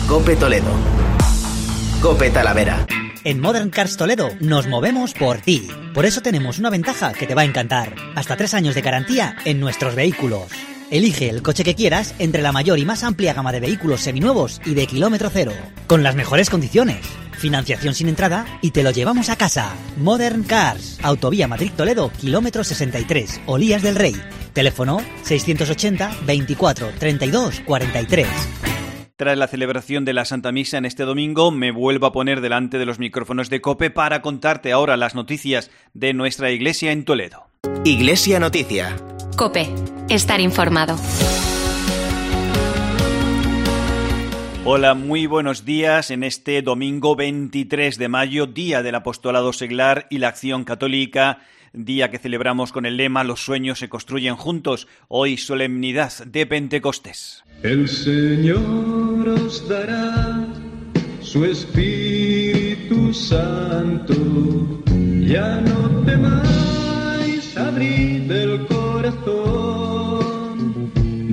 COPE Toledo. COPE Talavera. En Modern Cars Toledo nos movemos por ti. Por eso tenemos una ventaja que te va a encantar. Hasta 3 años de garantía en nuestros vehículos. Elige el coche que quieras entre la mayor y más amplia gama de vehículos seminuevos y de kilómetro cero. Con las mejores condiciones. Financiación sin entrada y te lo llevamos a casa. Modern Cars. Autovía Madrid-Toledo, kilómetro 63, Olías del Rey. Teléfono 680 24 32 43. Tras la celebración de la Santa Misa en este domingo, me vuelvo a poner delante de los micrófonos de COPE para contarte ahora las noticias de nuestra iglesia en Toledo. Iglesia Noticia. COPE. Estar informado. Hola, muy buenos días en este domingo 23 de mayo, día del apostolado seglar y la acción católica, día que celebramos con el lema Los sueños se construyen juntos, hoy solemnidad de Pentecostés. El Señor os dará su Espíritu Santo, ya no temáis, abrid el corazón,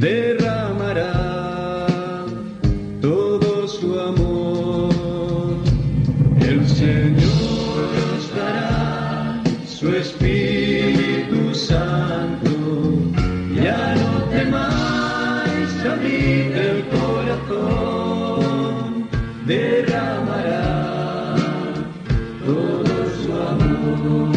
derramará todo su amor. El Señor os dará su Espíritu Santo, ya no temáis, abrid el corazón, derramará todo su amor.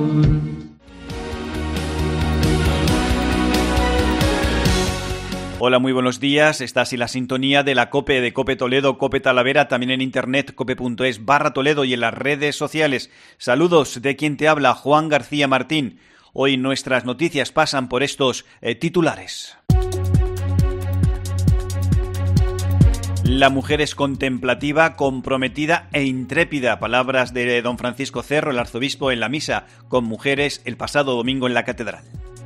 Hola, muy buenos días. Estás en la sintonía de la COPE de COPE Toledo, COPE Talavera, también en internet, cope.es/Toledo y en las redes sociales. Saludos de quien te habla, Juan García Martín. Hoy nuestras noticias pasan por estos titulares. La mujer es contemplativa, comprometida e intrépida. Palabras de don Francisco Cerro, el arzobispo, en la misa con mujeres el pasado domingo en la catedral.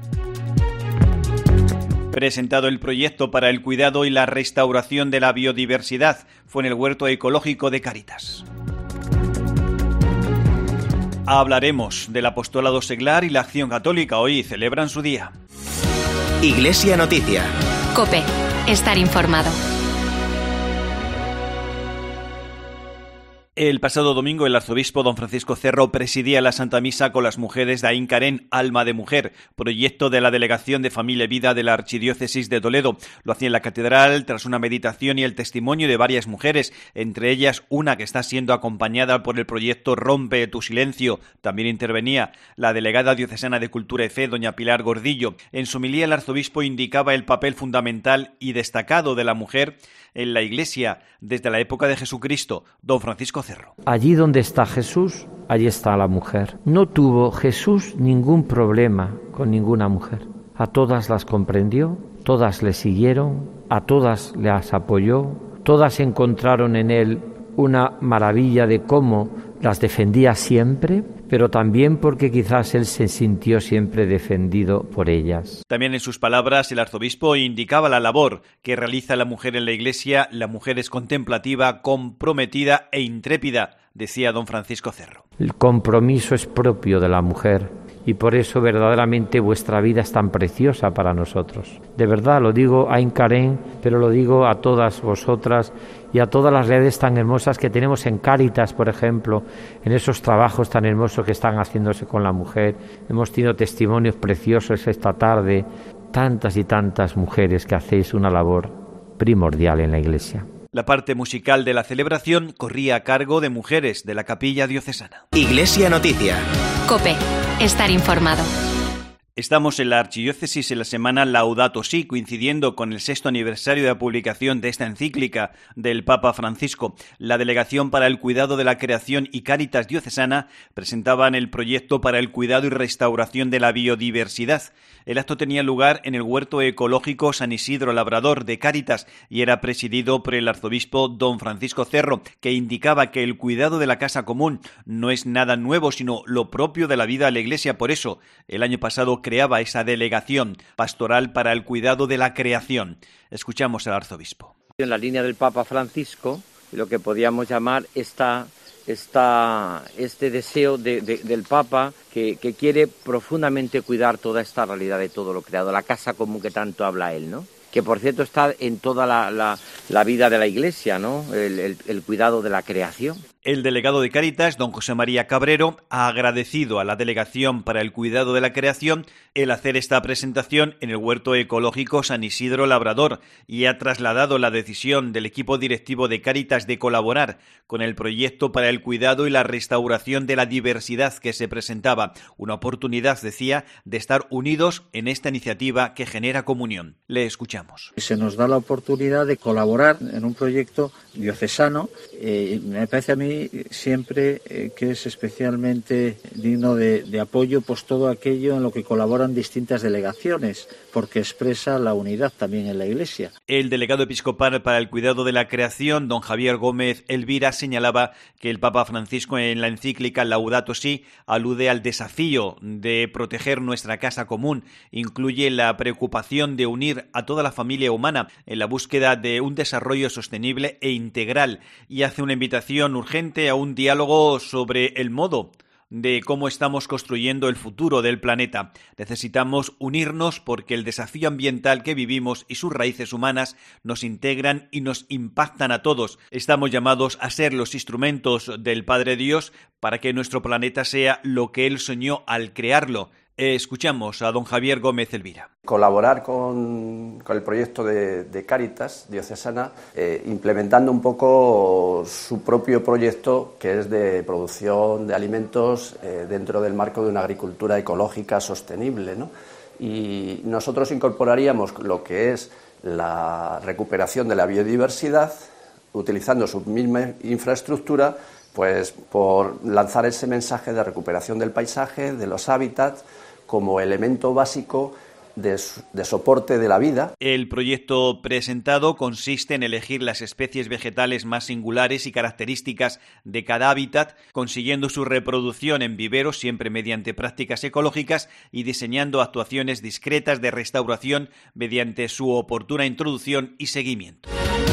Presentado el proyecto para el cuidado y la restauración de la biodiversidad. Fue en el huerto ecológico de Cáritas. Hablaremos del apostolado seglar y la acción católica. Hoy celebran su día. Iglesia Noticia. COPE. Estar informado. El pasado domingo el arzobispo don Francisco Cerro presidía la Santa Misa con las mujeres de Ain Carén, Alma de Mujer, proyecto de la Delegación de Familia y Vida de la Archidiócesis de Toledo. Lo hacía en la catedral tras una meditación y el testimonio de varias mujeres, entre ellas una que está siendo acompañada por el proyecto Rompe tu Silencio. También intervenía la delegada diocesana de Cultura y Fe, doña Pilar Gordillo. En su homilía el arzobispo indicaba el papel fundamental y destacado de la mujer en la Iglesia desde la época de Jesucristo. Don Francisco Cerro. Allí donde está Jesús, allí está la mujer. No tuvo Jesús ningún problema con ninguna mujer. A todas las comprendió, todas le siguieron, a todas las apoyó, todas encontraron en él una maravilla de cómo las defendía siempre, pero también porque quizás él se sintió siempre defendido por ellas. También en sus palabras el arzobispo indicaba la labor que realiza la mujer en la Iglesia. La mujer es contemplativa, comprometida e intrépida, decía don Francisco Cerro. El compromiso es propio de la mujer y por eso verdaderamente vuestra vida es tan preciosa para nosotros. De verdad, lo digo a Ain Carén, pero lo digo a todas vosotras y a todas las redes tan hermosas que tenemos en Cáritas, por ejemplo, en esos trabajos tan hermosos que están haciéndose con la mujer. Hemos tenido testimonios preciosos esta tarde, tantas y tantas mujeres que hacéis una labor primordial en la Iglesia. La parte musical de la celebración corría a cargo de mujeres de la Capilla Diocesana. Iglesia Noticia. COPE. Estar informado. Estamos en la Archidiócesis en la semana Laudato Si, coincidiendo con el 6º aniversario de la publicación de esta encíclica del Papa Francisco. La Delegación para el Cuidado de la Creación y Cáritas Diocesana presentaban el proyecto para el cuidado y restauración de la biodiversidad. El acto tenía lugar en el huerto ecológico San Isidro Labrador de Cáritas y era presidido por el arzobispo don Francisco Cerro, que indicaba que el cuidado de la casa común no es nada nuevo, sino lo propio de la vida de la Iglesia. Por eso, el año pasado creaba esa delegación pastoral para el cuidado de la creación. Escuchamos al arzobispo. En la línea del Papa Francisco, lo que podríamos llamar este deseo del Papa que quiere profundamente cuidar toda esta realidad de todo lo creado, la casa común que tanto habla él, ¿no? que por cierto está en toda la vida de la Iglesia, ¿no? El cuidado de la creación. El delegado de Cáritas, don José María Cabrero, ha agradecido a la Delegación para el Cuidado de la Creación el hacer esta presentación en el Huerto Ecológico San Isidro Labrador y ha trasladado la decisión del equipo directivo de Cáritas de colaborar con el proyecto para el cuidado y la restauración de la diversidad que se presentaba. Una oportunidad, decía, de estar unidos en esta iniciativa que genera comunión. Le escuchamos. Se nos da la oportunidad de colaborar en un proyecto diocesano. Me parece a mí siempre que es especialmente digno de apoyo, pues todo aquello en lo que colaboran distintas delegaciones, porque expresa la unidad también en la Iglesia. El delegado episcopal para el cuidado de la creación, don Javier Gómez Elvira, señalaba que el Papa Francisco en la encíclica Laudato Si alude al desafío de proteger nuestra casa común, incluye la preocupación de unir a toda la familia humana en la búsqueda de un desarrollo sostenible e integral y hace una invitación urgente a un diálogo sobre el modo de cómo estamos construyendo el futuro del planeta. Necesitamos unirnos porque el desafío ambiental que vivimos y sus raíces humanas nos integran y nos impactan a todos. Estamos llamados a ser los instrumentos del Padre Dios para que nuestro planeta sea lo que Él soñó al crearlo. Escuchamos a don Javier Gómez Elvira. Colaborar con el proyecto de Cáritas diocesana, implementando un poco su propio proyecto, que es de producción de alimentos dentro del marco de una agricultura ecológica sostenible, ¿no? Y nosotros incorporaríamos lo que es la recuperación de la biodiversidad, utilizando su misma infraestructura, pues por lanzar ese mensaje de recuperación del paisaje, de los hábitats, como elemento básico de soporte de la vida. El proyecto presentado consiste en elegir las especies vegetales más singulares y características de cada hábitat, consiguiendo su reproducción en viveros siempre mediante prácticas ecológicas y diseñando actuaciones discretas de restauración mediante su oportuna introducción y seguimiento.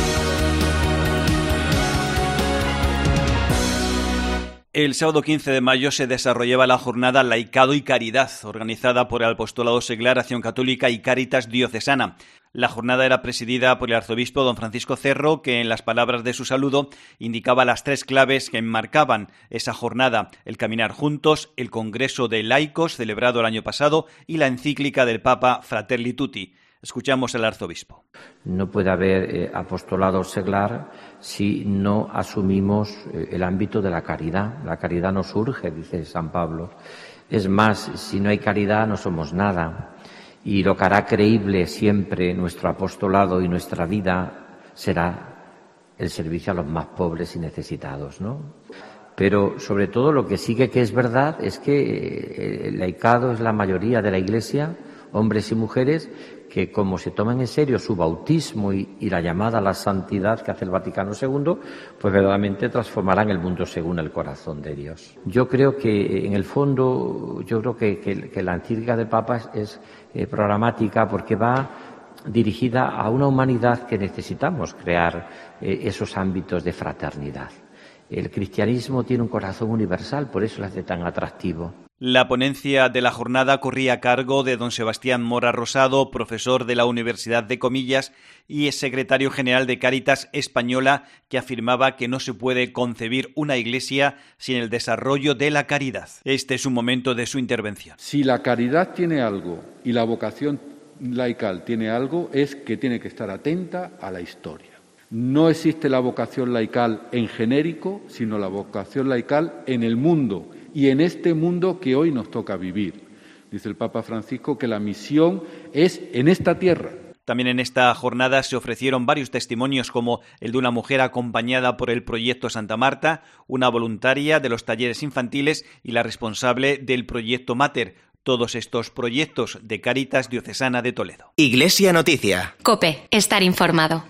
El sábado 15 de mayo se desarrollaba la jornada Laicado y Caridad, organizada por el Apostolado Seglar, Acción Católica y Cáritas Diocesana. La jornada era presidida por el arzobispo don Francisco Cerro, que en las palabras de su saludo indicaba las tres claves que enmarcaban esa jornada: el caminar juntos, el Congreso de Laicos celebrado el año pasado y la encíclica del Papa Fratelli Tutti. Escuchamos al arzobispo. No puede haber apostolado seglar si no asumimos el ámbito de la caridad. La caridad nos urge, dice San Pablo. Es más, si no hay caridad no somos nada. Y lo que hará creíble siempre nuestro apostolado y nuestra vida será el servicio a los más pobres y necesitados, ¿no? Pero sobre todo lo que sigue que es verdad es que el laicado es la mayoría de la Iglesia, hombres y mujeres, que como se toman en serio su bautismo y la llamada a la santidad que hace el Vaticano II, pues verdaderamente transformarán el mundo según el corazón de Dios. Yo creo que en el fondo, que la encíclica del Papa es programática porque va dirigida a una humanidad que necesitamos crear esos ámbitos de fraternidad. El cristianismo tiene un corazón universal, por eso lo hace tan atractivo. La ponencia de la jornada corría a cargo de don Sebastián Mora Rosado, profesor de la Universidad de Comillas y es secretario general de Cáritas Española, que afirmaba que no se puede concebir una iglesia sin el desarrollo de la caridad. Este es un momento de su intervención. Si la caridad tiene algo y la vocación laical tiene algo, es que tiene que estar atenta a la historia. No existe la vocación laical en genérico, sino la vocación laical en el mundo y en este mundo que hoy nos toca vivir. Dice el Papa Francisco que la misión es en esta tierra. También en esta jornada se ofrecieron varios testimonios, como el de una mujer acompañada por el Proyecto Santa Marta, una voluntaria de los talleres infantiles y la responsable del Proyecto Mater. Todos estos proyectos de Cáritas Diocesana de Toledo. Iglesia Noticia. COPE. Estar informado.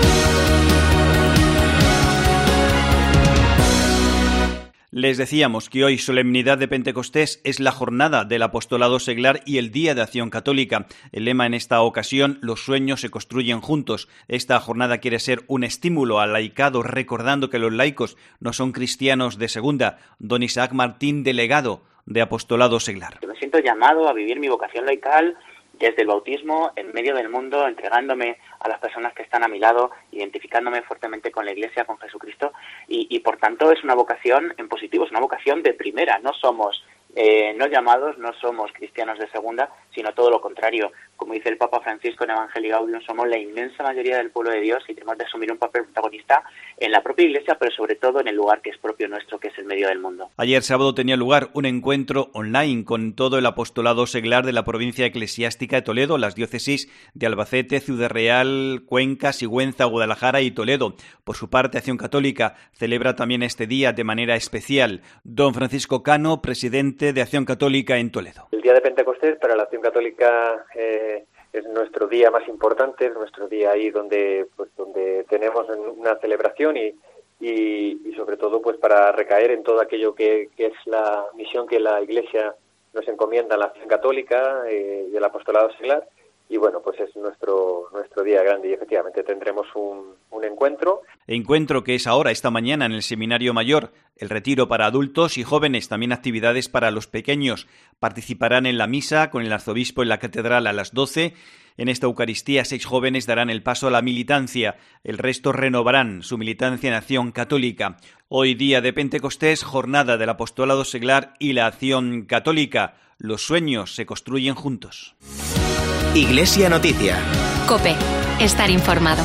Les decíamos que hoy, solemnidad de Pentecostés, es la jornada del apostolado seglar y el Día de Acción Católica. El lema en esta ocasión: los sueños se construyen juntos. Esta jornada quiere ser un estímulo al laicado, recordando que los laicos no son cristianos de segunda. Don Isaac Martín, delegado de apostolado seglar. Me siento llamado a vivir mi vocación laical desde el bautismo, en medio del mundo, entregándome a las personas que están a mi lado, identificándome fuertemente con la Iglesia, con Jesucristo, y por tanto es una vocación en positivo, es una vocación de primera. No somos no llamados, no somos cristianos de segunda, sino todo lo contrario. Como dice el Papa Francisco en Evangelii Gaudium, somos la inmensa mayoría del pueblo de Dios y tenemos de asumir un papel protagonista en la propia Iglesia, pero sobre todo en el lugar que es propio nuestro, que es el medio del mundo. Ayer sábado tenía lugar un encuentro online con todo el apostolado seglar de la provincia eclesiástica de Toledo, las diócesis de Albacete, Ciudad Real, Cuenca, Sigüenza, Guadalajara y Toledo. Por su parte, Acción Católica celebra también este día de manera especial. Don Francisco Cano, presidente de Acción Católica en Toledo. El día de Pentecostés para la Acción Católica es nuestro día más importante, es nuestro día ahí donde tenemos una celebración y sobre todo pues para recaer en todo aquello que es la misión que la Iglesia nos encomienda a la Acción Católica y el apostolado seglar. Y bueno, pues es nuestro día grande y efectivamente tendremos un encuentro. Encuentro que es ahora, esta mañana, en el Seminario Mayor. El retiro para adultos y jóvenes, también actividades para los pequeños. Participarán en la misa con el arzobispo en la catedral a las 12. En esta Eucaristía 6 jóvenes darán el paso a la militancia. El resto renovarán su militancia en Acción Católica. Hoy día de Pentecostés, jornada del apostolado seglar y la Acción Católica. Los sueños se construyen juntos. Iglesia Noticia. COPE. Estar informado.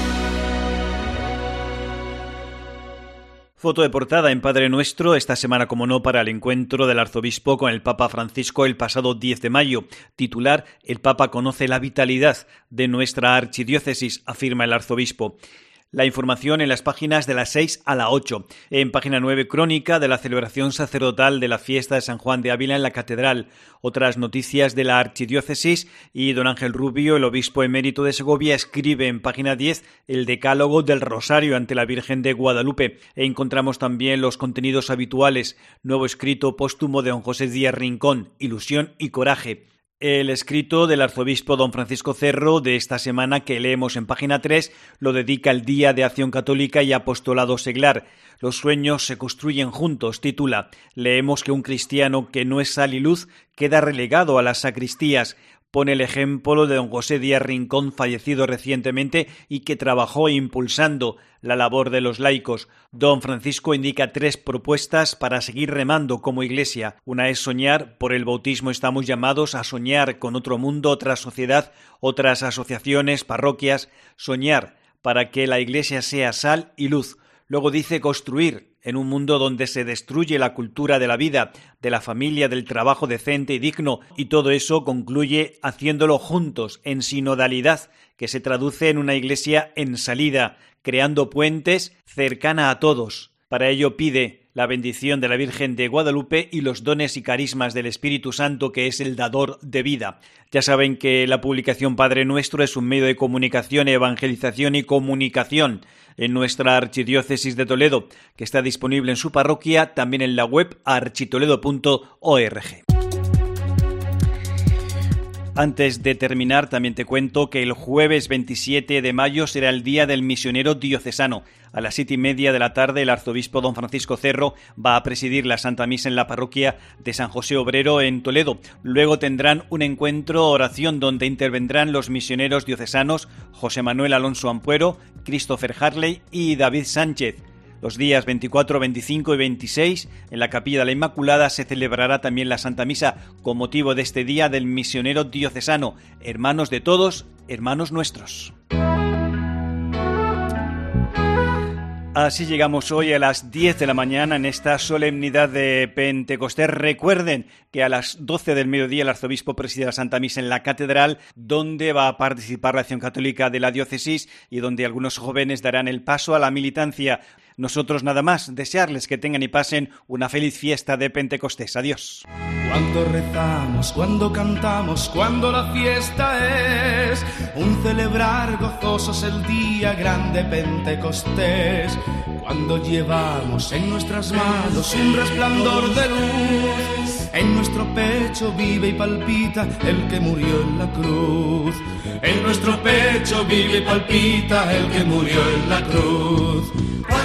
Foto de portada en Padre Nuestro, esta semana como no para el encuentro del arzobispo con el Papa Francisco el pasado 10 de mayo. Titular: El Papa conoce la vitalidad de nuestra archidiócesis, afirma el arzobispo. La información en las páginas de las 6 a la 8. En página 9, crónica de la celebración sacerdotal de la fiesta de San Juan de Ávila en la catedral. Otras noticias de la archidiócesis y don Ángel Rubio, el obispo emérito de Segovia, escribe en página 10 el decálogo del Rosario ante la Virgen de Guadalupe. Encontramos también los contenidos habituales. Nuevo escrito póstumo de don José Díaz Rincón, Ilusión y Coraje. El escrito del arzobispo don Francisco Cerro de esta semana que leemos en página 3 lo dedica al Día de Acción Católica y Apostolado Seglar. Los sueños se construyen juntos, titula. Leemos que un cristiano que no es sal y luz queda relegado a las sacristías. Pone el ejemplo de don José Díaz Rincón, fallecido recientemente y que trabajó impulsando la labor de los laicos. Don Francisco indica 3 propuestas para seguir remando como Iglesia. Una es soñar. Por el bautismo estamos llamados a soñar con otro mundo, otra sociedad, otras asociaciones, parroquias. Soñar para que la Iglesia sea sal y luz. Luego dice construir en un mundo donde se destruye la cultura de la vida, de la familia, del trabajo decente y digno, y todo eso concluye haciéndolo juntos, en sinodalidad, que se traduce en una Iglesia en salida, creando puentes, cercana a todos. Para ello pide la bendición de la Virgen de Guadalupe y los dones y carismas del Espíritu Santo, que es el dador de vida. Ya saben que la publicación Padre Nuestro es un medio de comunicación, evangelización y comunicación en nuestra archidiócesis de Toledo, que está disponible en su parroquia, también en la web architoledo.org. Antes de terminar, también te cuento que el jueves 27 de mayo será el Día del Misionero Diocesano. A las 7:30 de la tarde, el arzobispo don Francisco Cerro va a presidir la Santa Misa en la parroquia de San José Obrero en Toledo. Luego tendrán un encuentro oración donde intervendrán los misioneros diocesanos José Manuel Alonso Ampuero, Christopher Harley y David Sánchez. Los días 24, 25 y 26, en la Capilla de la Inmaculada se celebrará también la Santa Misa con motivo de este Día del Misionero Diocesano. Hermanos de todos, hermanos nuestros. Así llegamos hoy a las 10 de la mañana en esta solemnidad de Pentecostés. Recuerden que a las 12 del mediodía el arzobispo preside la Santa Misa en la catedral, donde va a participar la Acción Católica de la diócesis y donde algunos jóvenes darán el paso a la militancia. Nosotros nada más, desearles que tengan y pasen una feliz fiesta de Pentecostés. Adiós. Cuando rezamos, cuando cantamos, cuando la fiesta es un celebrar gozosos el día grande Pentecostés. Cuando llevamos en nuestras manos un resplandor de luz, en nuestro pecho vive y palpita el que murió en la cruz. En nuestro pecho vive y palpita el que murió en la cruz.